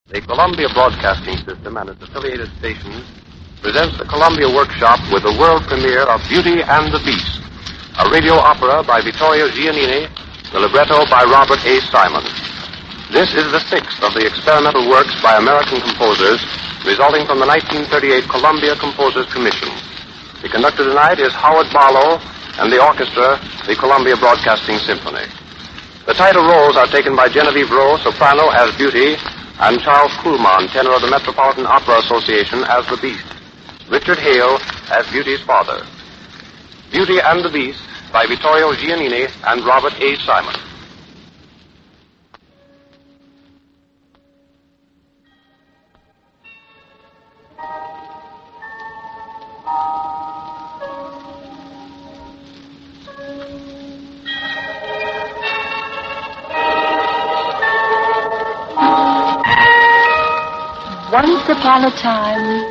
The Columbia Broadcasting System and its affiliated stations presents the Columbia Workshop with the world premiere of Beauty and the Beast, a radio opera by Vittorio Giannini, the libretto by Robert A. Simon. This is the sixth of the experimental works by American composers resulting from the 1938 Columbia Composers Commission. The conductor tonight is Howard Barlow, and the orchestra, the Columbia Broadcasting Symphony. The title roles are taken by Genevieve Rowe, soprano, as Beauty, and Charles Kuhlman, tenor of the Metropolitan Opera Association, as the Beast. Richard Hale as Beauty's father. Beauty and the Beast by Vittorio Giannini and Robert A. Simon. Once upon a time,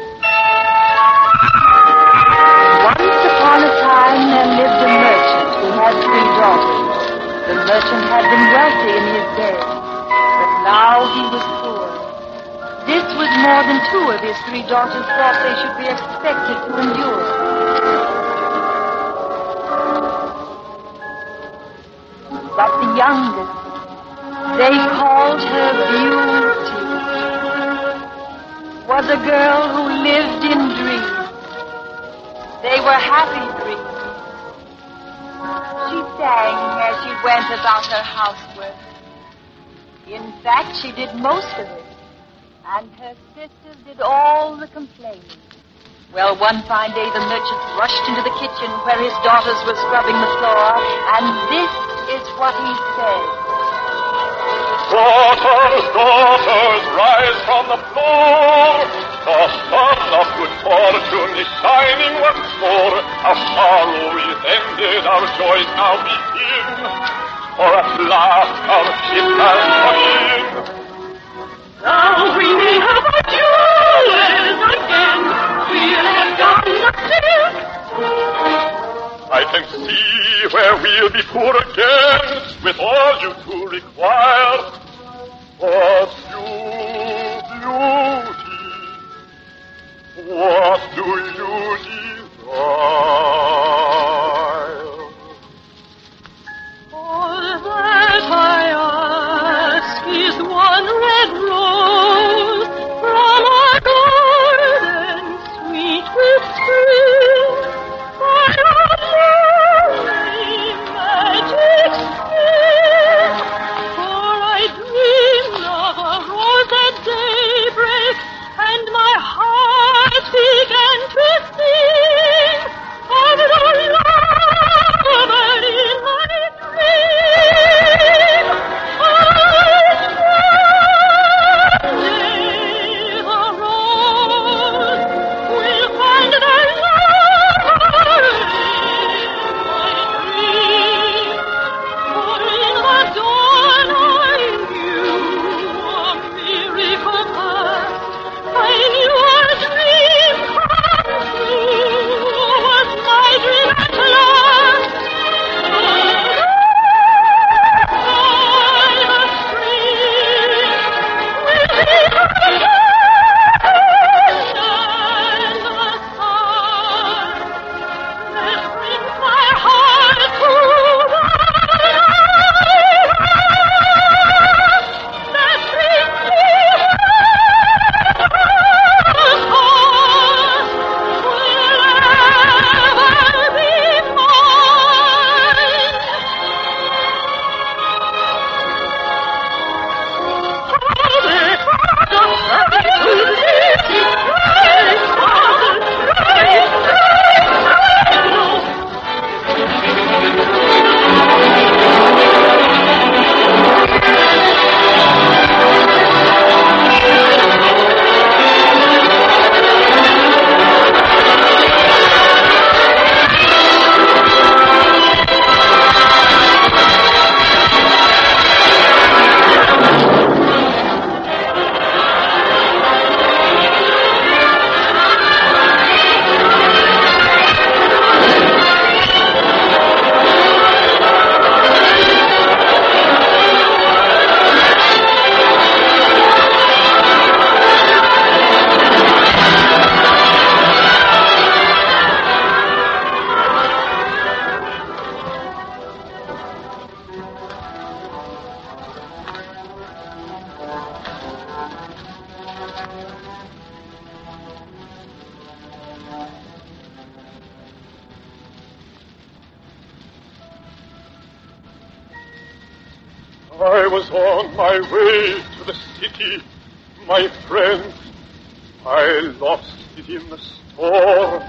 there lived a merchant who had 3 daughters. The merchant had been wealthy in his day, but now he was poor. This was more than 2 of his 3 daughters thought they should be expected to endure. But the youngest, they called her Beauty, was a girl who lived in dreams. They were happy dreams. She sang as she went about her housework. In fact, she did most of it, and her sisters did all the complaining. Well, one fine day, the merchant rushed into the kitchen where his daughters were scrubbing the floor, and this is what he said. Daughters, daughters, rise from the floor. The sun of good fortune is shining once more. Our sorrow is ended, our joys now begin. For at last our ship has come in. Now we may have our jewels again. We'll have done nothing. I can see where we'll be poor again, with all you two require. But you, Beauty, what do you desire? All that I ask is one red rose from our garden, sweet with spring, by our lovely magic spring. For I dreamed of a rose at daybreak, and my heart began to sing of I was on my way to the city, my friend. I lost it in the storm.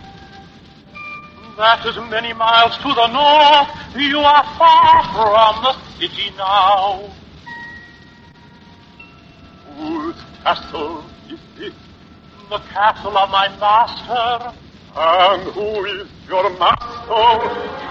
That is many miles to the north. You are far from the city now. Whose castle is this? The castle of my master. And who is your master?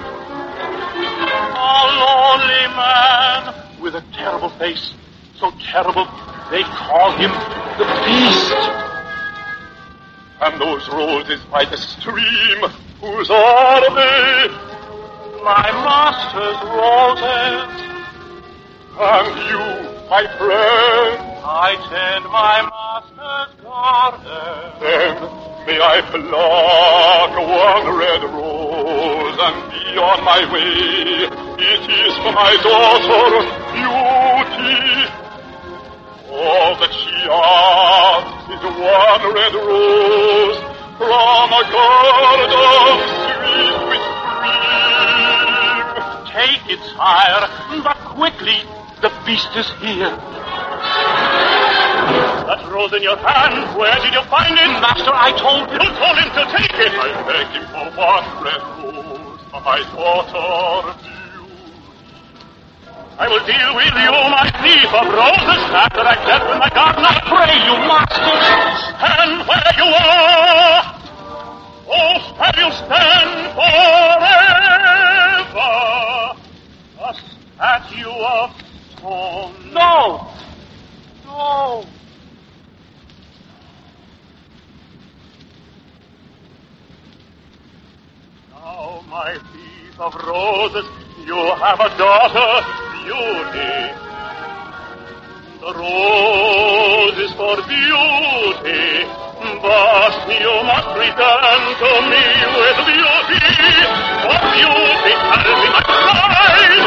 A lonely man with a terrible face. So terrible, they call him the Beast. And those roses by the stream, whose are they? My master's roses. And you, my friend? I tend my master's garden. Then may I pluck one red rose and be on my way. It is for my daughter, Beauty. All that she asks is one red rose from a garden sweet with spring. Take it, sire, but quickly, the Beast is here. That rose in your hand, where did you find it? Master, I told you. You told him to take it. I begged him for one red rose for my daughter, Beauty. I will deal with you, my thief of roses, after I dealt with my garden. I pray you, master, stand where you are. Oh, shall you stand forever, a statue of stone? No! No! Now, my thief of roses, you have a daughter, Beauty. The rose is for beauty, but you must return to me with beauty. For beauty shall be my bride.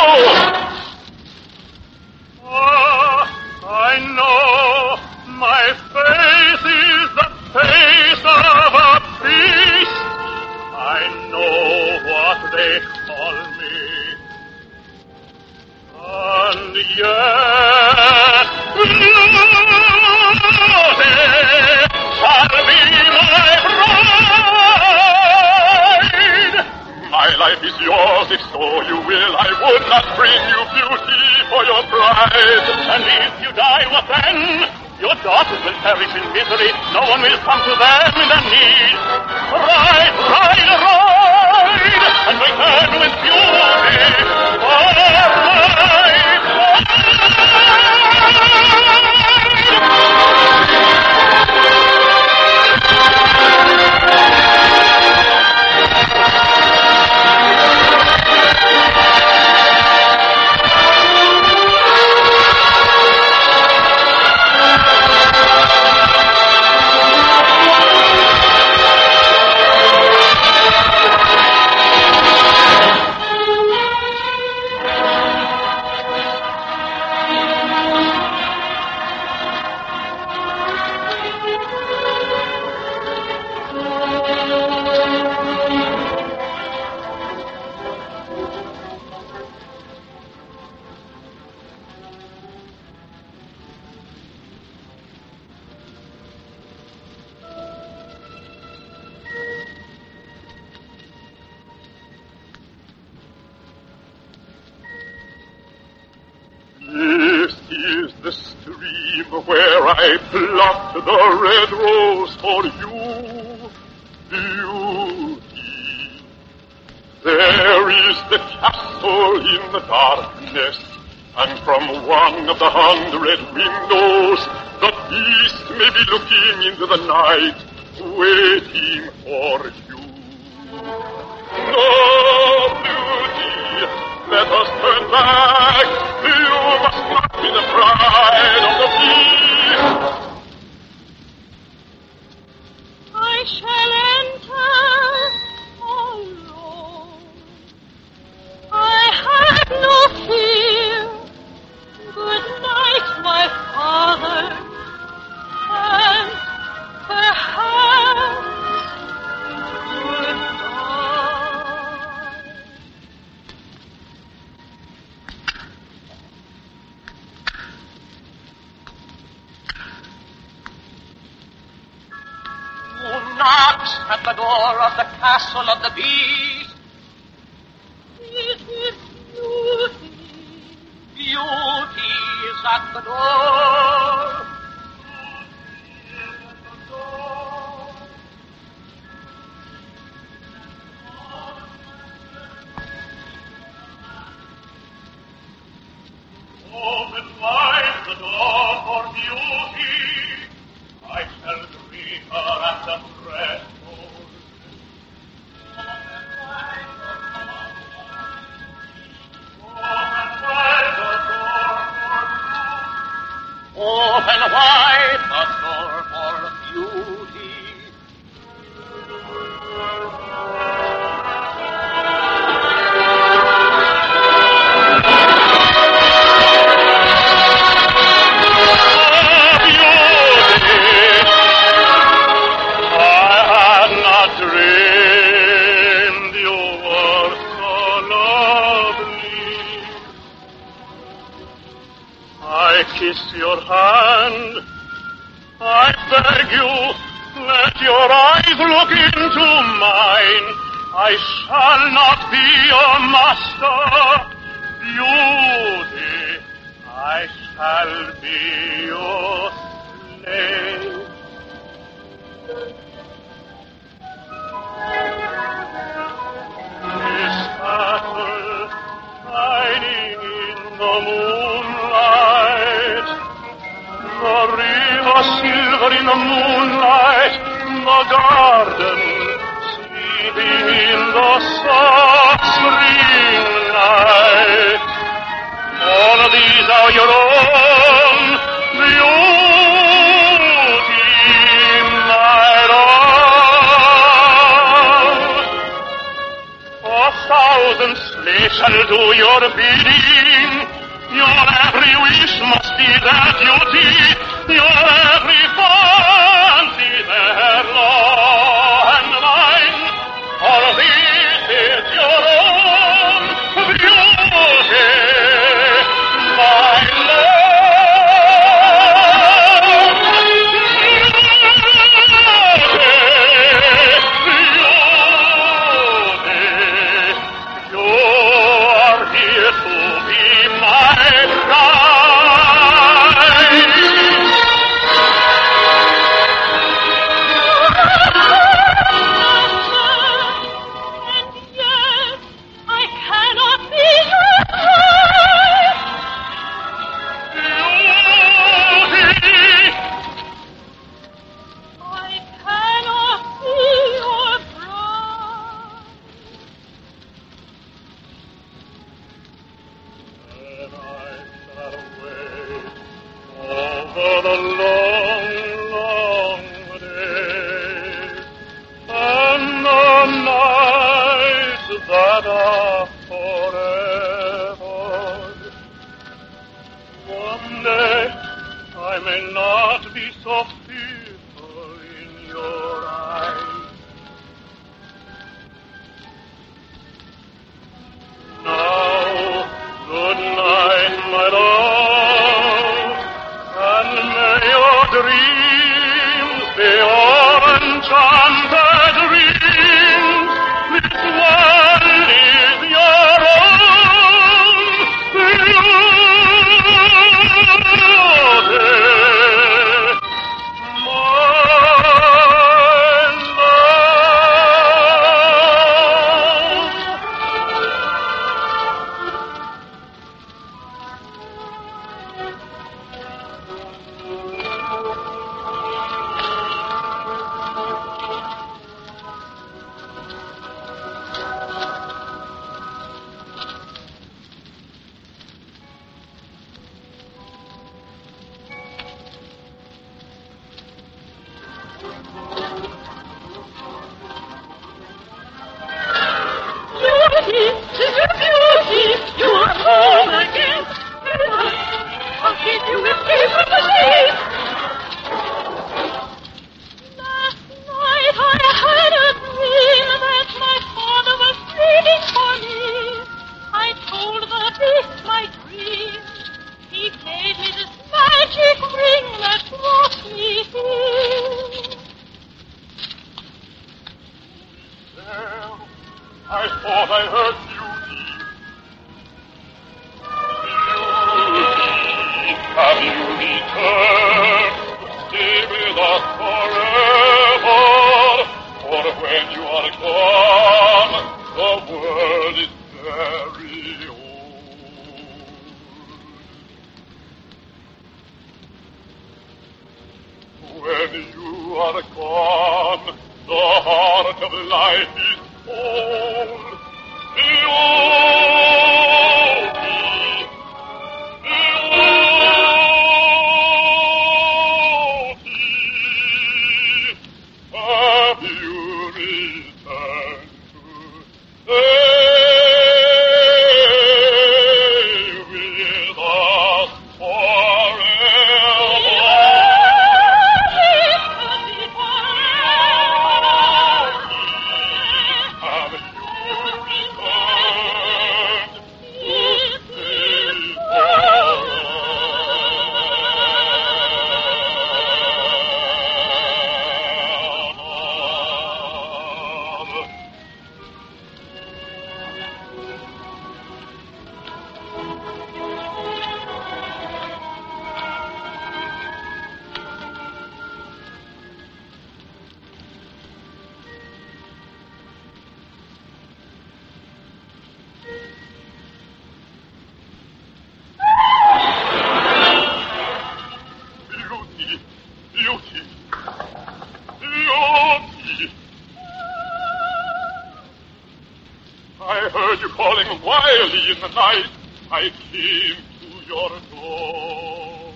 Oh, I know my face is the face of a beast. I know what they call me. And yet, beauty shall be my bride. My life is yours, if so you will. I would not bring you beauty for your pride. And if you die, what then? Your daughters will perish in misery. No one will come to them in their need. Ride, ride, ride, and return with beauty for where I plucked the red rose for you, Beauty. There is the castle in the darkness, and from one of the 100 windows, the Beast may be looking into the night, waiting for you. No, Beauty, let us turn back. You must not be the bride of the Beast. I shall enter alone. I have no fear. Good night, my father, and perhaps goodbye. knocks at the door of the castle of the beast. It is beauty. Beauty is at the door. Open wide the door for beauty. I shall greet her at the threshold. Open wide the door for beauty. Open wide the door for beauty. Kiss your hand. I beg you, let your eyes look into mine. I shall not be your master, beauty. I shall be your slave. This apple shining in the moonlight, the river silver in the moonlight, the garden sleeping in the soft spring night. All of these are your own, beauty, my love. 1,000 slaves shall do your bidding. Your every wish must be their duty, your every fancy their law and mine. All this is your own beauty, my love. Beauty, you are here to be my When you are gone, the heart of life is cold. Have you returned to stay with us forever? Have you returned to stay forever? Beauty, beauty, beauty. I heard you calling wildly in the night. I came to your door.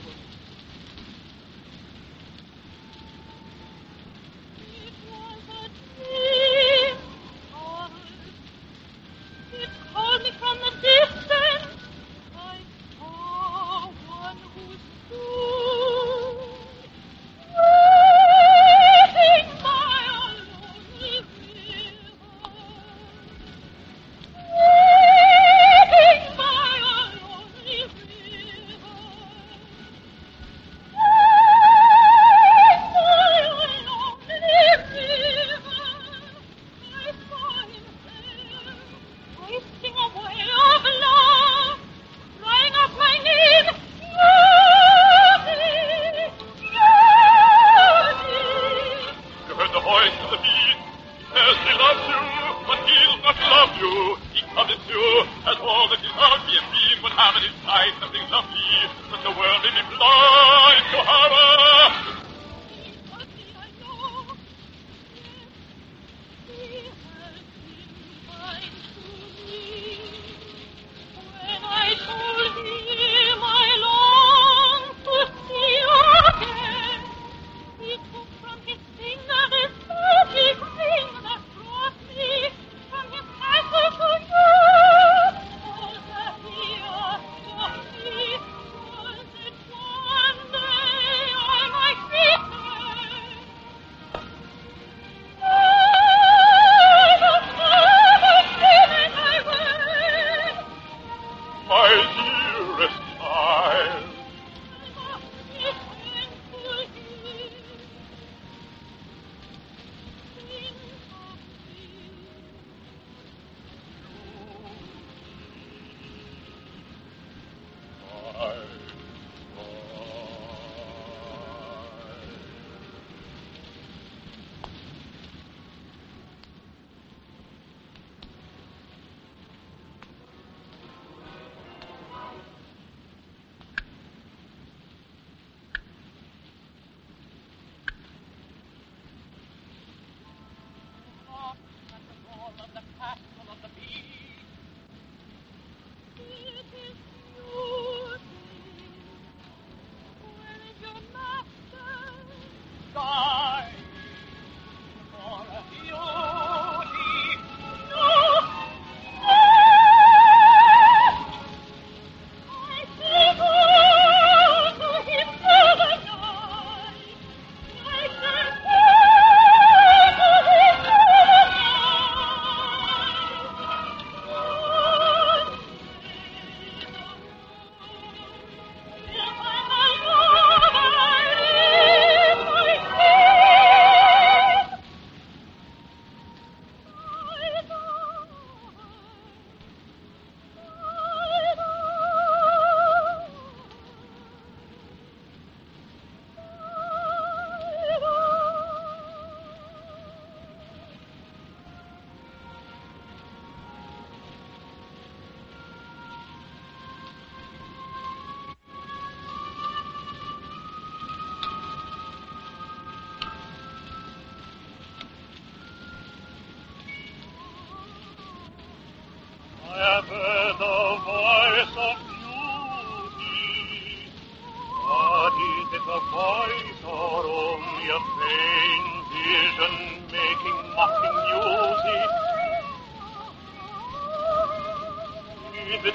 It was a dream, it called me from the distance. I saw one who stood waiting by a lonely river, waiting by a lonely river.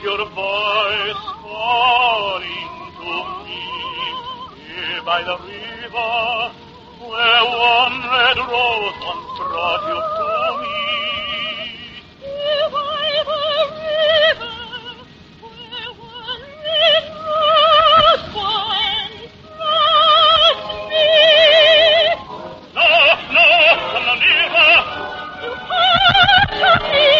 your voice calling to me here by the river, where one red rose once brought you to me. Here by the river, where one red rose once brought me. No, come nearer. You come to me.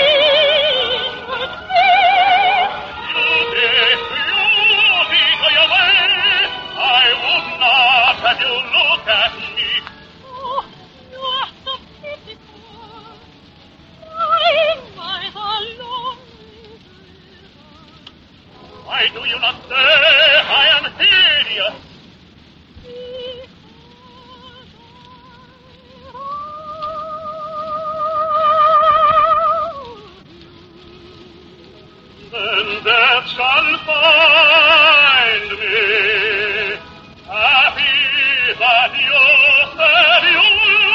Have you look at me? Oh, you are so pitiful, lying by the lonely river. Why do you not say I am hideous? Then death shall find me happy that you said you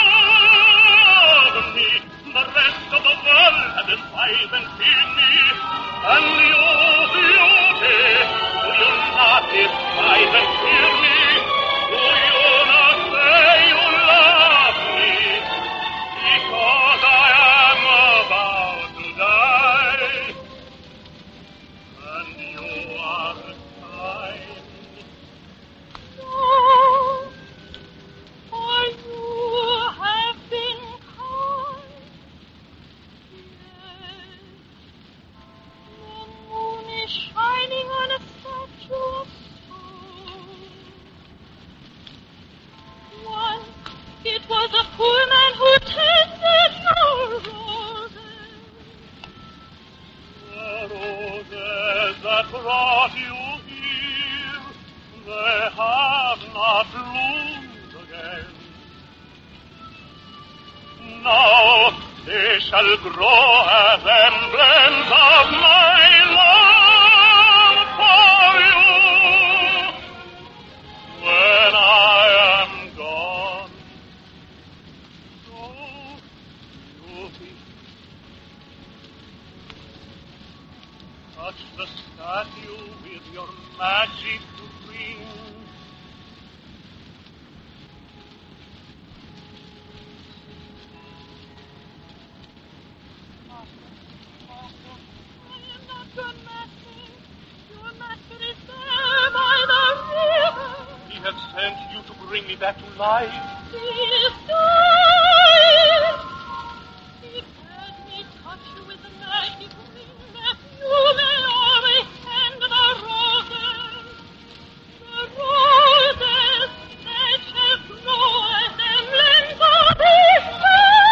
love me. The rest of the world has despised and seen me, and you, beauty, do you not despise and fear me? Do you not say you love me? Because I am about to die, and you are kind. No, for you have been kind. Yes, the moon is shining on a statue of stone. Once it was a poor man who tended no roses. The roses that brought you here, they have not bloomed again. Now they shall grow as emblems of my love for you. When I am gone, so beauty, touch the statue with your magic ring. I am not your master. Your master is there by the river. He has sent you to bring me back to life. He is dying. He bade me touch you with the magic ring that you may always tend the roses. The roses that shall grow as emblems of his love.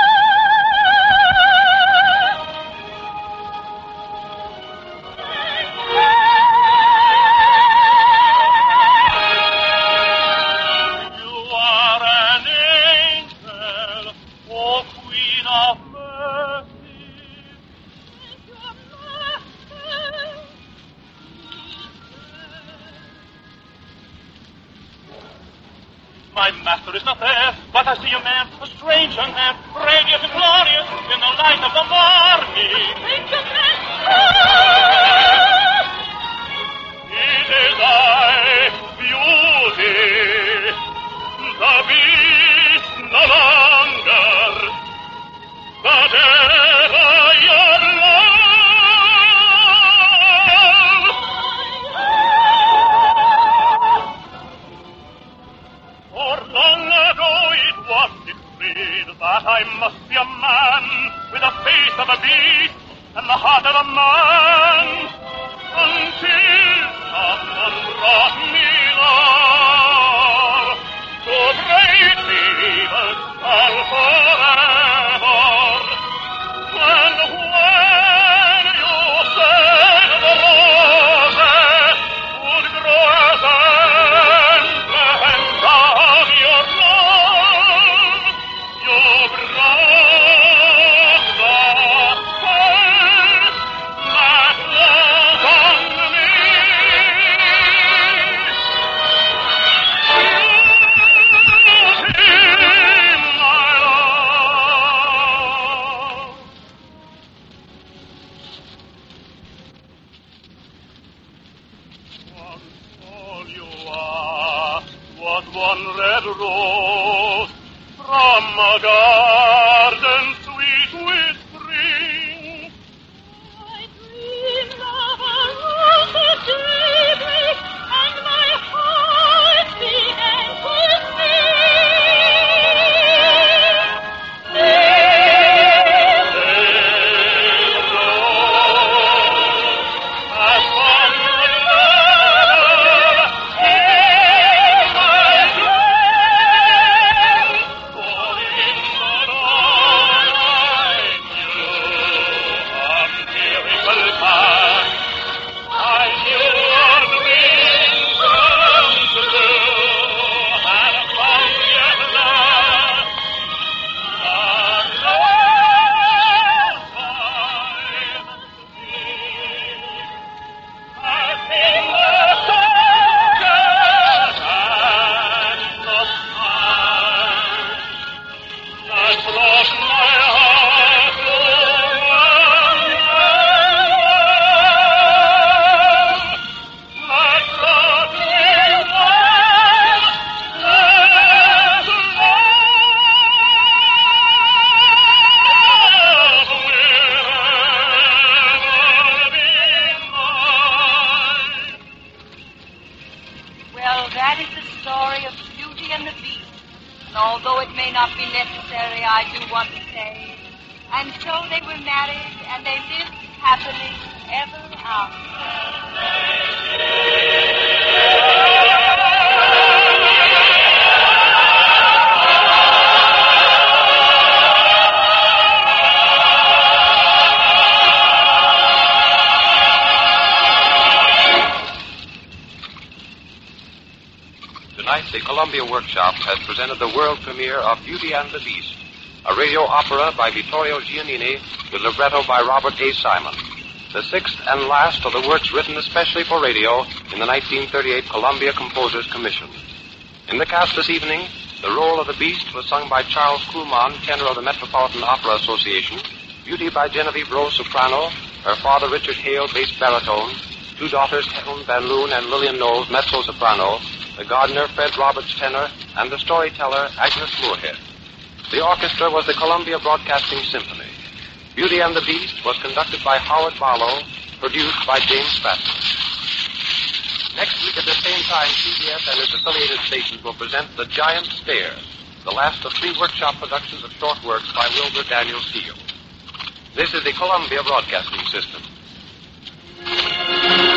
You are an angel, O Queen of Mercy. And your master is My master is not there, but I see a man, a stranger man, radiant and glorious in the light of the morning. Take your man. It is I, beauty, the beast no longer, but ever your love. For long ago it was decreed that I must be a man with the face of a beast and the heart of a man, until someone brought me love to break the evil spell forever. And when you said the roses would grow as emblems of your love, you brought the faith that was on me. but one red rose from a garden sweet with spring. I dreamed of a rose so deeply, and my heart began to sing. Although it may not be necessary, I do want to say, and so they were married, and they lived happily ever Tonight, the Columbia Workshop has presented the world premiere of Beauty and the Beast, a radio opera by Vittorio Giannini with libretto by Robert A. Simon, the sixth and last of the works written especially for radio in the 1938 Columbia Composers Commission. In the cast this evening, the role of the Beast was sung by Charles Kuhlman, tenor of the Metropolitan Opera Association, Beauty by Genevieve Rose, soprano, her father Richard Hale, bass baritone, two daughters Helen Van Loon and Lillian Knowles, mezzo-soprano, the gardener Fred Roberts, tenor, and the storyteller Agnes Moorehead. The orchestra was the Columbia Broadcasting Symphony. Beauty and the Beast was conducted by Howard Barlow, produced by James Fatton. Next week at the same time, CBS and its affiliated stations will present The Giant Stair, the last of three workshop productions of short works by Wilbur Daniel Steele. This is the Columbia Broadcasting System.